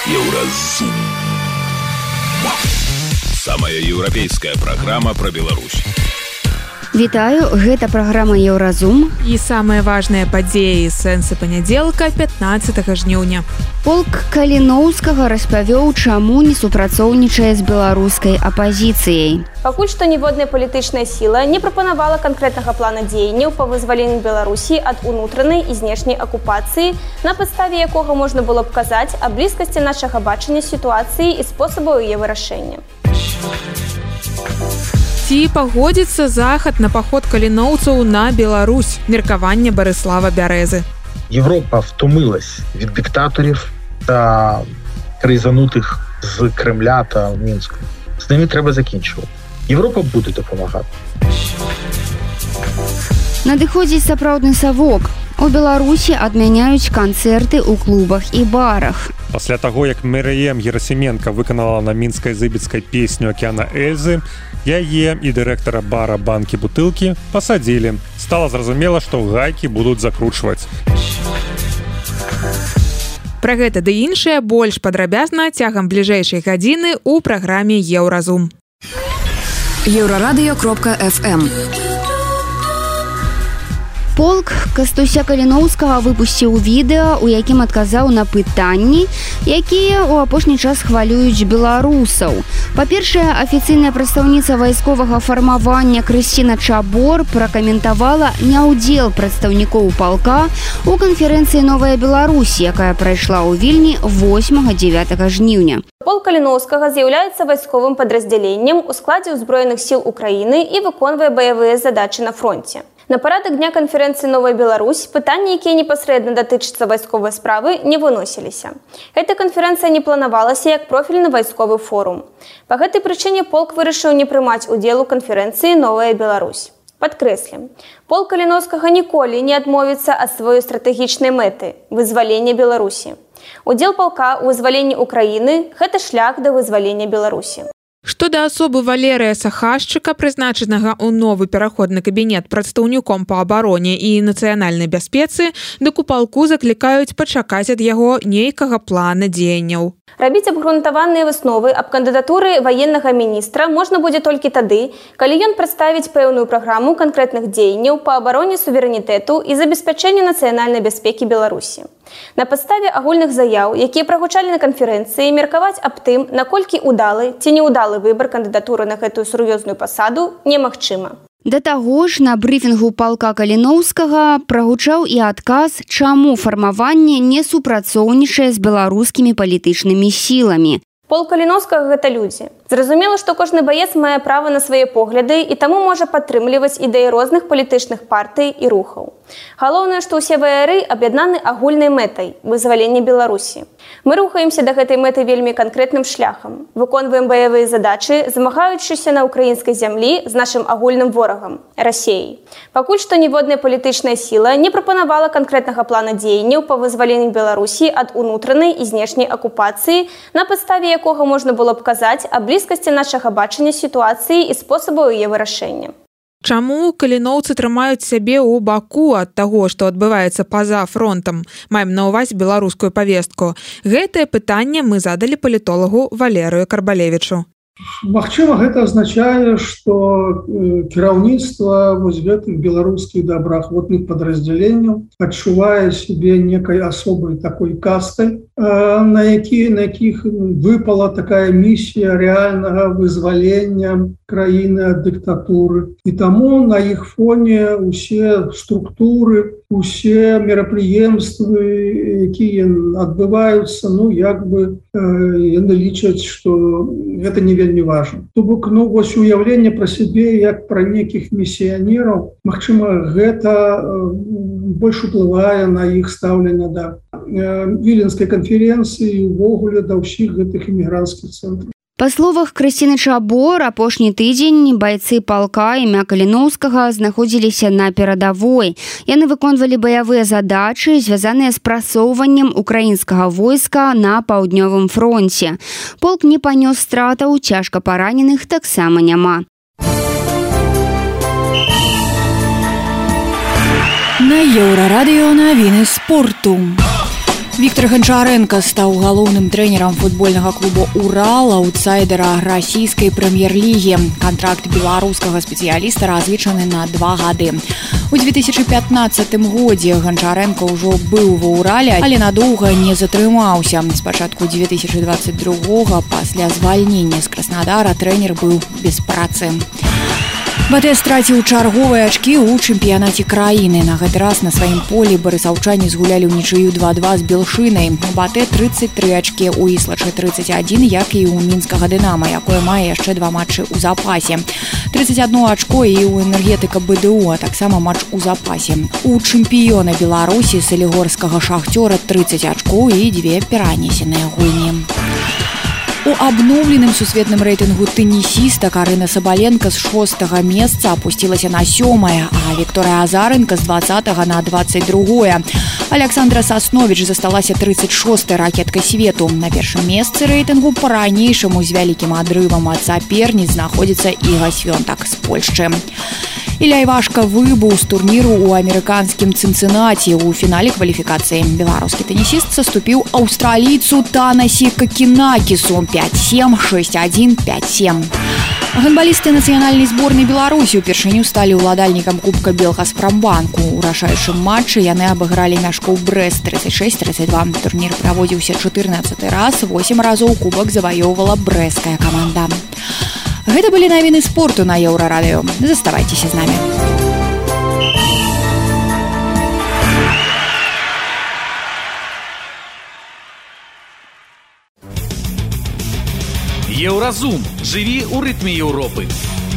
Еўразум. Самая еўрапейская праграма пра Беларусь. Вітаю, гэта праграма Еўразум. І самыя важныя падзеі сэнсы панядзелка 15 жніўня. Полк Каліноўскага распавёў, чаму не супрацоўнічае з беларускай апазіцыяй. Пакуль што ніводная палітычная сіла не прапанавала канкрэтнага плана дзеянняў па вызваленню Беларусі ад унутранай і знешняй акупацыі, на падставе якога можна было б казаць аб блізкасці нашага бачання сітуацыі і спосабаў яе вырашэння. Ці пагодзіцца захад на паход каліноўцаў на Беларусь? Меркаванне Барыслава Бярэзы. Європа втомилась від диктаторів та кризанутих з Кремля та Мінську. З ними треба закінчувати. Європа буде допомагати. Надыходзіць сапраўдны савок. У Беларусі адмяняюць канцэрты ў клубах і барах. Пасля таго, як Міраем Герасименко выканала на мінска-зыбіцкай песню «Океана Эльзы», яе і дырэктара бара «Банкі-бутылкі» пасадзілі. Стала зразумела, што гайкі будуць закручваць. Пра гэта ды іншае больш падрабязна цягам бліжэйшай гадзіны ў праграме «Еўразум». Еўрарадыё.фм. Полк Кастуся Каліноўскага выпусціў відэа, у якім адказаў на пытанні, якія ў апошні час хвалююць беларусаў. Па-першае, афіцыйная прадстаўніца вайсковага фармавання Крысціна Чабор пракаментавала няўдзел прадстаўнікоў палка ў канферэнцыі «Новая Беларусь», якая прайшла ў Вільні 8-9 жніўня. Полк Каліноўскага з'яўляецца вайсковым падраздзяленнем у складзе ўзброеных сіл Украіны і выконвае баявыя задачы на фронце. На парадак дня канферэнцыі «Новая Беларусь» пытанні, якія непасрэдна датычацца вайсковай справы, не выносіліся. Гэта канферэнцыя не планавалася як профільны вайсковы форум. Па гэтай прычыне полк вырашыў не прымаць удзел у канферэнцыі «Новая Беларусь». Падкрэслім, полк Каліноўскага ніколі не адмовіцца ад сваёй стратэгічнай мэты – вызвалення Беларусі. Удзел палка ў вызваленні Украіны – гэта шлях да вызвалення Беларусі. Што да асобы Валерыя Сахашчыка, прызначанага ў новы пераходны кабінет прадстаўніком па абароне і нацыянальнай бяспецы, дык у палку заклікаюць пачакаць ад яго нейкага плана дзеянняў. Рабіць абгрунтаваныя высновы аб кандыдатуры ваеннага міністра можна будзе толькі тады, калі ён прадставіць пэўную праграму канкрэтных дзеянняў па абароне суверэнітэту і забеспячэнню нацыянальнай бяспекі Беларусі. На падставе агульных заяў, якія прагучалі на канферэнцыі, меркаваць аб тым, наколькі ўдалы ці неўдалы выбар кандыдатуры на гэтую сур'ёзную пасаду немагчыма. Да таго ж, на брыфінгу палка Каліноўскага прагучаў і адказ, чаму фармаванне не супрацоўнічае з беларускімі палітычнымі сіламі. Полк Каліноўскага – гэта людзі. Зразумела, што кожны баец мае права на свае погляды і таму можа падтрымліваць ідэі розных палітычных партый і рухаў. Галоўнае, што ўсе ваяры аб'яднаны агульнай мэтай – вызвалення Беларусі. Мы рухаемся да гэтай мэты вельмі канкрэтным шляхам. Выконваем баявыя задачы, змагаючыся на ўкраінскай зямлі з нашым агульным ворагам – Расіяй. Пакуль што ніводная палітычная сіла не прапанавала канкрэтнага плана дзеянняў па вызваленню Беларусі ад унутранай і знешняй акупацыі, на падставе якога можна было б казаць аб блізкасці нашага бачання сітуацыі і спосабаў яе вырашэння. Чаму каліноўцы трымаюць сябе ў баку ад таго, што адбываецца па-за фронтам? Маем на ўвазе беларускую павестку. Гэтае пытанне мы задалі палітолагу Валерыю Карбалевічу. Магчыма, гэта азначае, што кіраўніцтва вось гэтых беларускіх добраахвотных падраздзяленняў адчувае сябе некай асобай такой кастай, на якіх выпала такая місія рэальнага вызвалення краіны ад дыктатуры. І таму на іх фоне усе структуры, усе мерапрыемствы, якія адбываюцца, яны лічаць, што гэта не вельмі важна. То бок, вось уяўленне пра сябе як пра нейкіх місіянераў, магчыма, гэта больш уплывае на іх стаўленне да Віленскай канферэнцыі і ўвогуле да ўсіх гэтых эмігранцкіх цэнтраў. Па словах Крысціны Чабор, апошні тыдзень байцы палка імя Каліноўскага знаходзіліся на перадавой. Яны выконвалі баявыя задачы, звязаныя з прасоўваннем украінскага войска на паўднёвым фронце. Полк не панёс стратаў, цяжка параненых таксама няма. На Еўрарадыё навіны спорту. Віктор Гончаренко стаў галоўным трэнерам футбольнага клуба «Урал», аутсайдера расійскай прэм'ер-лігі. Кантракт беларускага спецыяліста разлічаны на 2 гады. У 2015 годзе Гончаренко ўжо быў ва «Урале», але надоўга не затрымаўся. З пачатку 2022-го, пасля звальнення з Краснадара, трэнер быў без працы. БТ страціў чарговыя ачкі ў чэмпіянаце краіны. На гэты раз на сваім полі барысаўчане згулялі ў нічыю 2-2 з Белшынай. У БТ 33 ачкі, у Іслачы 31, як і ў мінскага «Дынама», якое мае яшчэ 2 матчы ў запасе. 31 ачко і ў энергетыка БДУ, а таксама матч у запасе. У чэмпіёна Беларусі салігорскага «Шахцёра» 30 ачкоў і 2 перанесеныя гульні. У абноўленым сусветным рэйтынгу тэнісістак Арына Сабаленка з 6-го месца апусцілася на 7-е, а Вікторыя Азаренка з 20-го на 22-е. Александра Сасновіч засталася 36-й ракеткай свету. На першым месцы рэйтынгу па-ранейшаму з вялікім адрывам ад саперніц знаходзіцца Іга Свёнтак з Польшчы. Ілля Івашка выбыў з турніру ў амерыканскім Цынцынаці. У фінале кваліфікацыі беларускі тэнісіст саступіў аўстралійцу Танасі Какінакісу 5-7, 6-1, 5-7. Гандбалісты нацыянальнай зборнай Беларусі ўпершыню сталі ўладальнікам Кубка Белгазпромбанку. У рашаючым матчы яны абыгралі Мяшкоў Брэст 36-32. Турнір праводзіўся 14 раз, 8 разоў кубак заваёўвала брэсцкая каманда. Гэта былі навіны спорту на Еўрарадыё. Заставайцеся з намі. Еўразум. Жыві ў рытме Еўропы.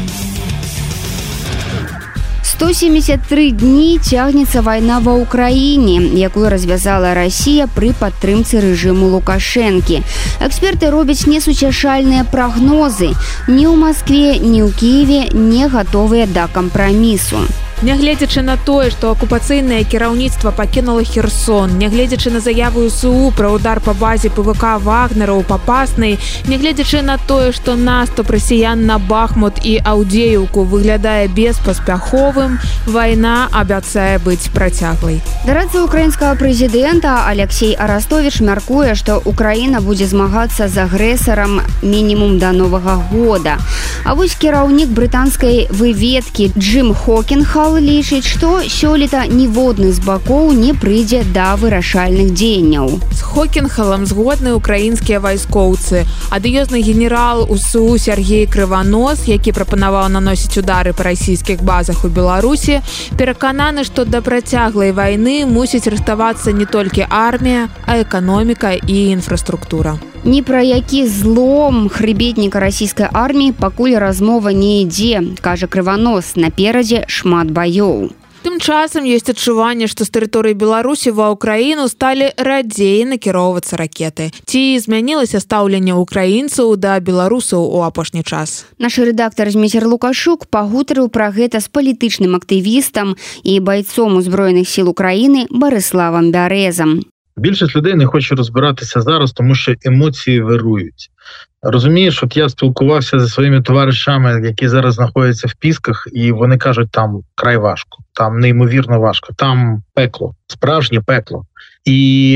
173 дні цягнецца вайна ва ўкраіне, якую развязала Расія пры падтрымцы рэжыму Лукашэнкі. Эксперты робяць несуцяшальныя прагнозы. Ні ў Маскве, ні ў Кіеве не гатовыя да кампрамісу. Нягледзячы на тое, што акупацыйнае кіраўніцтва пакінула Херсон, нягледзячы на заяву СУ пра удар па базе ПВК Вагнера ў Папаснай, нягледзячы на тое, што наступ расіян на Бахмут і Аўдзеўку выглядае беспаспяховым, вайна абяцае быць працяглай. Дарадца украінскага прэзідэнта Алексей Арастовіч мяркуе, што Украіна будзе змагацца з агрэсарам мінімум да Новага года. А вось кіраўнік брытанскай выведкі Джим Хокінхал лічыць, што сёлета ніводны з бакоў не прыйдзе да вырашальных дзеянняў. З Хокінхалам згодны украінскія вайскоўцы. Адыёзны генерал УСУ Сергей Крыванос, які прапанаваў наносіць удары па расійскіх базах у Беларусі, перакананы, што да працяглай вайны мусіць рыхтавацца не толькі армія, а эканоміка і інфраструктура. Ні пра які злом хрыбетніка расійскай арміі пакуль размова не ідзе, кажа Крыванос, наперадзе шмат баёў. Тым часам ёсць адчуванне, што з тэрыторыі Беларусі ва ўкраіну сталі радзей накіроўвацца ракеты. Ці змянілася стаўленне ўкраінцаў да беларусаў у апошні час? Наш рэдактар Зміцер Лукашук пагутарыў пра гэта з палітычным актывістам і байцом узброеных сіл Украіны Барыславам Бярэзам. Більшість людей не хоче розбиратися зараз, тому що емоції вирують. Розумієш, от я спілкувався зі своїми товаришами, які зараз знаходяться в Пісках, і вони кажуть, там край важко, там неймовірно важко, там пекло, справжнє пекло. І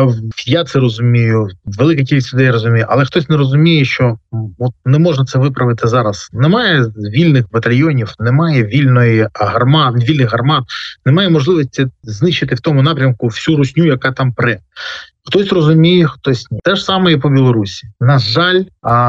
я це розумію, велика кількість людей розуміє, але хтось не розуміє, що от не можна це виправити зараз. Немає вільних батальйонів, немає вільних гармат, немає можливості знищити в тому напрямку всю русню, яка там пре. Хтось розуміє, хтось ні. Те ж саме і по Білорусі. На жаль,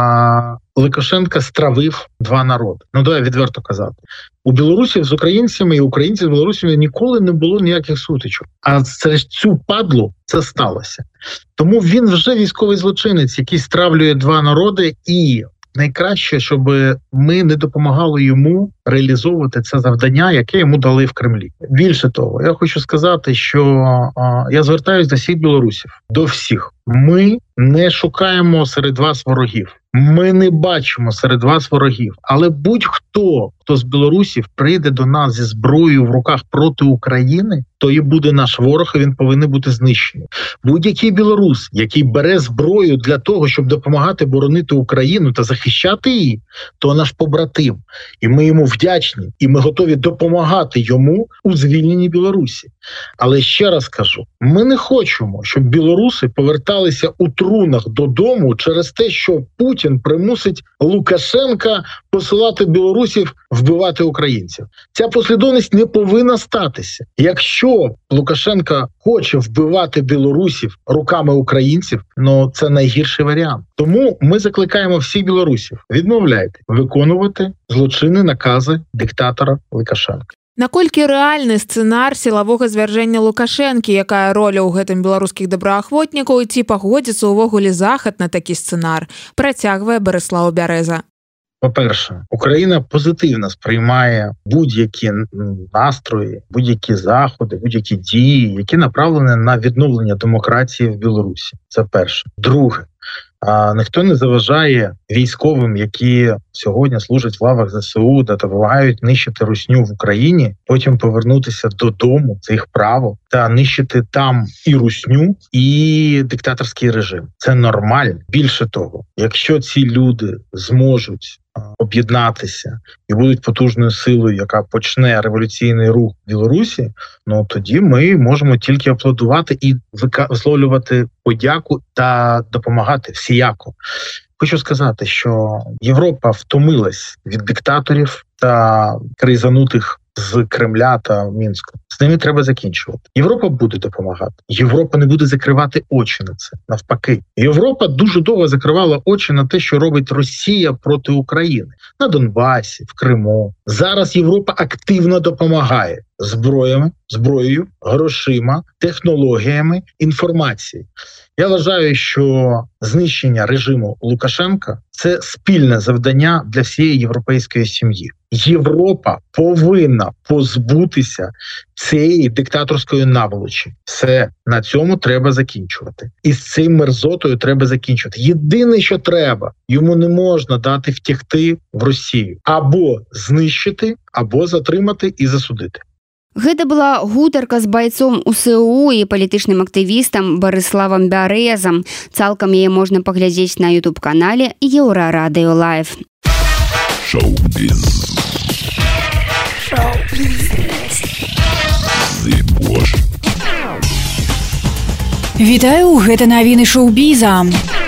Лукашенко стравив 2 народи. Ну, давай відверто казати. У Білорусі з українцями і українців з білорусами ніколи не було ніяких сутичок. А через цю падлу це сталося. Тому він вже військовий злочинець, який стравлює 2 народи, і найкраще, щоб ми не допомагали йому реалізовувати це завдання, яке йому дали в Кремлі. Більше того, я хочу сказати, що я звертаюся до всіх білорусів, до всіх. Ми не шукаємо серед вас ворогів. Ми не бачимо серед вас ворогів. Але будь-хто, хто з білорусів прийде до нас зі зброєю в руках проти України, то і буде наш ворог, і він повинен бути знищений. Будь-який білорус, який бере зброю для того, щоб допомагати боронити Україну та захищати її, то наш побратим. І ми йому вдячні, і ми готові допомагати йому у звільненні Білорусі. Але ще раз кажу, ми не хочемо, щоб білоруси поверталися у трунах додому через те, що Путін примусить Лукашенка посилати білорусів вбивати українців. Ця послідовність не повинна статися. Якщо Лукашенко хоче вбивати білорусів руками українців, ну це найгірший варіант. Тому ми закликаємо всіх білорусів: відмовляйте виконувати злочинні накази диктатора Лукашенка. Наколькі рэальны сцэнар сілавога звяржэння Лукашэнкі, якая роля ў гэтым беларускіх добраахвотнікаў, ці пагодзіцца ўвогуле захад на такі сцэнар, працягвае Барислав Бярэза. По-перше, Україна позитивно сприймає будь-які настрої, будь-які заходи, будь-які дії, які направлені на відновлення демократії в Білорусі. Це перше. Друге, ніхто не заважає військовим, які сьогодні служать в лавах ЗСУ, та допомагають нищити русню в Україні, потім повернутися додому, це їх право, та нищити там і русню, і диктаторський режим. Це нормально. Більше того, якщо ці люди зможуть об'єднатися і будуть потужною силою, яка почне революційний рух в Білорусі, ну тоді ми можемо тільки аплодувати і висловлювати подяку та допомагати всіяко. Хочу сказати, що Європа втомилась від диктаторів та кризанутих з Кремля та Мінська. З ними треба закінчувати. Європа буде допомагати. Європа не буде закривати очі на це. Навпаки. Європа дуже довго закривала очі на те, що робить Росія проти України. На Донбасі, в Криму. Зараз Європа активно допомагає зброєю, грошима, технологіями, інформацією. Я вважаю, що знищення режиму Лукашенка – це спільне завдання для всієї європейської сім'ї. Європа повинна позбутися цієї диктаторської наволочі. Все, на цьому треба закінчувати. І з цим мерзотою треба закінчувати. Єдине, що треба, йому не можна дати втекти в Росію. Або знищити, або затримати і засудити. Гэта была гутарка з байцом УСУ і палітычным актывістам Бариславам Бярэзам. Цалкам яе можна паглядзець на YouTube-канале Еўрарадыё Лайв. Шоу-біз. Вітаю, гэта навіны шоу-біза.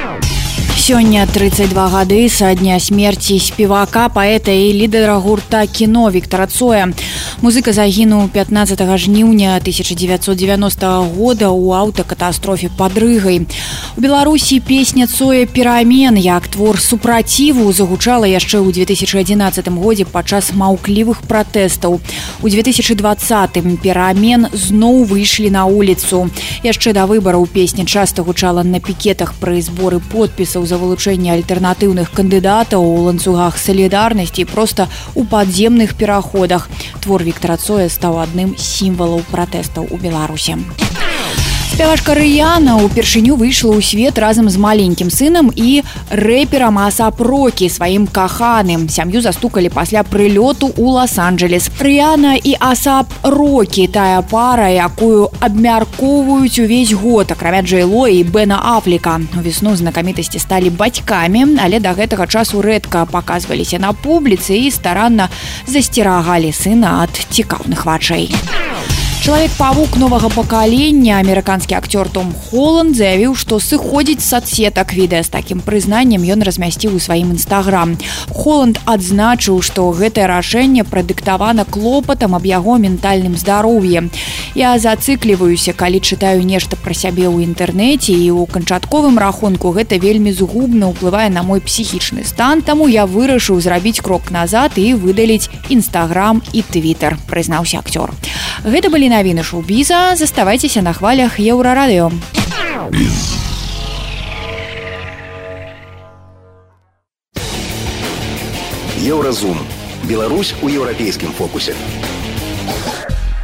Сёння 32 гады са дня смерці спевака, паэта і лідера гурта кіно Віктара Цоя. Музыка загінуў 15 жніўня 1990 года ў аўтакатастрофе пад Рыгай. У Беларусі песня Цоя «Перамен» як твор супраціву загучала яшчэ ў 2011 годзе падчас маўклівых пратэстаў. У 2020 «Перамен» зноў выйшлі на вуліцу. Яшчэ да выбараў песня часта гучала на пікетах пры зборы подпісаў за вылучэнне альтэрнатыўных кандыдатаў у ланцугах салідарнасці і проста ў падземных пераходах. Твор Віктара Цоя стаў адным з сімвалаў пратэстаў у Беларусі. Спявачка Рыяна ўпершыню выйшла ў свет разам з маленькім сынам і рэперам А$АП Рокі, сваім каханым. Сям'ю застукалі пасля прылёту ў Лос-Анджелес. Рыяна і А$АП Рокі – тая пара, якую абмяркоўваюць увесь год, акрамя Джей-Ло і Бена Афлека. Увесну знакамітасці сталі бацькамі, але да гэтага часу рэдка паказваліся на публіцы і старанна засцерагалі сына ад цікаўных вачэй. Чалавек-павук новага пакалення, амерыканскі акцёр Том Холланд заявіў, што сыходзіць з садсетак. Відэа з такім прызнаннем ён размясціў у сваім інстаграм. Холланд адзначыў, што гэтае рашэнне прадыктавана клопатам аб яго ментальным здароўі. Я зацыкліваюся, калі чытаю нешта пра сябе ў інтэрнэце, і ў канчатковым рахунку гэта вельмі згубна ўплывае на мой псіхічны стан, таму я вырашыў зрабіць крок назад і выдаліць інстаграм і твітер, прызнаўся акцёр. Гэта былі навіны шоу-біза. Заставайцеся на хвалях Еўрарадыё. Еўразум. Беларусь у еўрапейскім фокусе.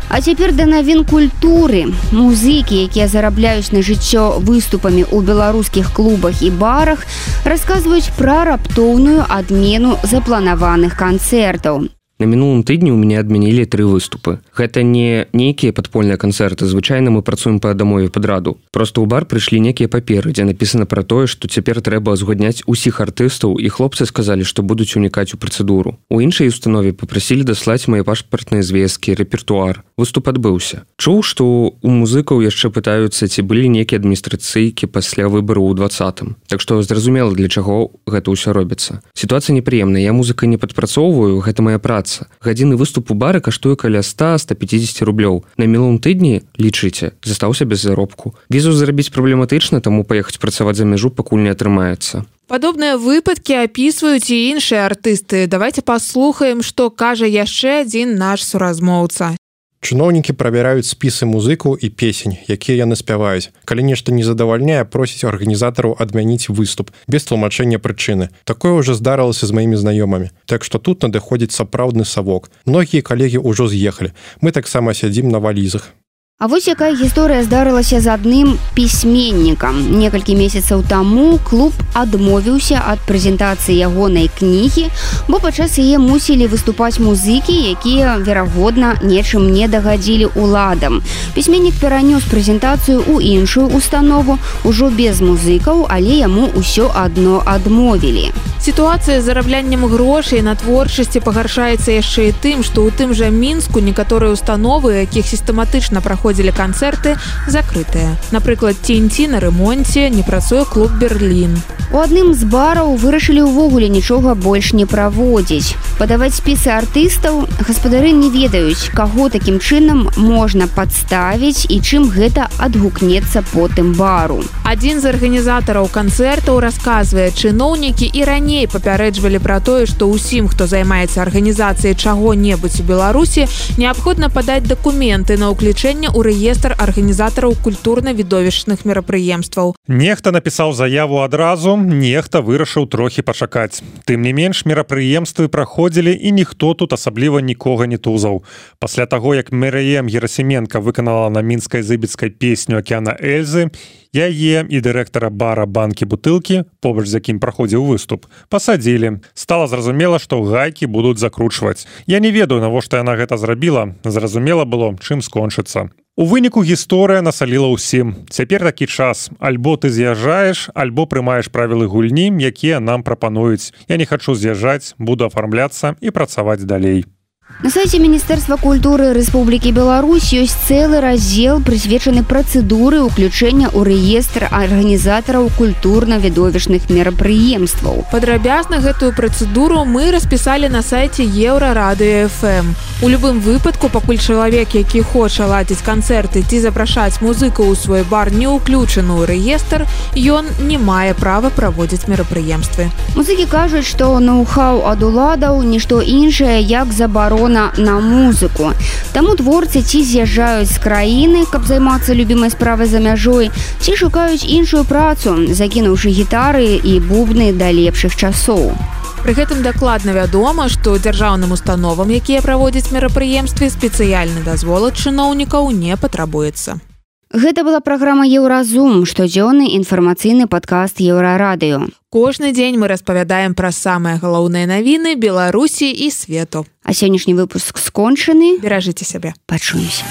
А цяпер да навін культуры. Музыкі, якія зарабляюць на жыццё выступамі ў беларускіх клубах і барах, расказваюць пра раптоўную адмену запланаваных канцэртаў. На мінулым тыдні ў мяне адмянілі 3 выступы. Гэта не нейкія падпольныя канцэрты, звычайна мы працуем па дамове падраду. Проста ў бар прыйшлі некія паперы, дзе напісана пра тое, што цяпер трэба узгадняць усіх артыстаў, і хлопцы сказалі, што будуць унікаць у працэдуру. У іншай установе папрасілі даслаць мае пашпартныя звесткі, рэпертуар. Выступ адбыўся. Чуў, што у музыкаў яшчэ пытаюцца, ці былі нейкія адміністрацыйкі пасля выбару ў 20-м. Так што зразумела, для чаго гэта ўсё робіцца. Сітуацыя непрыемная, я музыкай не падпрацоўваю, гэта моя праца. Гадзіны выступ у бары каштуе каля 100-150 рублёў. На мінулым тыдні, лічыце, застаўся без заробку. Візу зарабіць праблематычна, таму паехаць працаваць за мяжу пакуль не атрымаецца. Падобныя выпадкі апісваюць і іншыя артысты. Давайте паслухаем, што кажа яшчэ адзін наш суразмоўца. Чыноўнікі правяраюць спісы музыкаў і песень, якія яны спяваюць. Калі нешта не задавальняе, просяць арганізатараў адмяніць выступ, без тлумачэння прычыны. Такое ўжо здарылася з маімі знаёмымі. Так што тут надыходзіць сапраўдны савок. Многія калегі ўжо з'ехалі. Мы таксама сядзім на валізах. А вось якая гісторыя здарылася з адным пісьменнікам. Некалькі месяцаў таму клуб адмовіўся ад прэзентацыі ягонай кнігі, бо падчас яе мусілі выступаць музыкі, якія, верагодна, нечым не дагадзілі ўладам. Пісьменнік перанёс прэзентацыю ў іншую установу, ужо без музыкаў, але яму ўсё адно адмовілі. Сітуацыя з зарабляннем грошай на творчасці пагаршаецца яшчэ і тым, што ў тым жа Мінску некаторыя установы, якіх сістэматычна праходзілі канцэрты, закрытыя. Напрыклад, TNT на ремонце, не працуе клуб «Берлін». У адным з бараў вырашылі ўвогуле нічога больш не праводзіць. Падаваць спісы артыстаў гаспадары не ведаюць, каго такім чынам можна падставіць і чым гэта адгукнецца потым бару. Адзін з арганізатараў канцэртаў расказвае, чыноўнікі і раней папярэджвалі пра тое, што ўсім, хто займаецца арганізацыяй чаго-небудзь у Беларусі, неабходна падаць дакументы на ўключэнне ў рэестр арганізатараў культурна-відовішчных мерапрыемстваў. Нехта напісаў заяву адразу, нехта вырашыў трохі пачакаць. Тым не менш, мерапрыемствы праходзілі і ніхто тут асабліва нікога не тузаў. Пасля таго, як Міраем Герасименко выканала на мінскай-зыбіцкай песню «Океана Эльзы», яе і дырэктара бара «Банкі бутылкі», побач з якім праходзіў выступ, пасадзілі. Стала зразумела, што гайкі будуць закручваць. Я не ведаю, навошта яна гэта зрабіла. Зразумела было, чым скончыцца. У выніку гісторыя насаліла ўсім. Цяпер такі час. Альбо ты з'язджаеш, альбо прымаеш правілы гульні, якія нам прапануюць. Я не хачу з'язджаць, буду афармляцца і працаваць далей. На сайце Міністэрства культуры Рэспублікі Беларусь ёсць цэлы раздзел, прысвечаны працэдуры ўключэння ў рэестр арганізатараў культурна-відовішчных мерапрыемстваў. Падрабязна гэтую працэдуру мы распісалі на сайце Еўрарадыё FM. У любым выпадку, пакуль чалавек, які хоча ладзіць канцэрты ці запрашаць музыкаў у свой бар, не ўключаны ў рэестр, ён не мае права праводзіць мерапрыемствы. Музыкі кажуць, што ноу-хау ад уладаў нішто іншае, як забарона на музыку. Таму творцы ці з'язджаюць з краіны, каб займацца любімай справай за мяжой, ці шукаюць іншую працу, закінуўшы гітары і бубны да лепшых часоў. Пры гэтым дакладна вядома, што дзяржаўным установам, якія праводзяць мерапрыемствы, спецыяльны дазвол ад чыноўнікаў не патрабуецца. Гэта была праграма «Еўразум», штодзённы інфармацыйны падкаст Еўрарадыё. Кожны дзень мы распавядаем пра самыя галоўныя навіны Беларусі і свету. А сённяшні выпуск скончаны. Беражыце сябе. Пачуемся.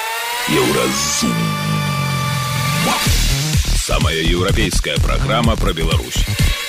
Еўразум. Самая еўрапейская праграма пра Беларусь.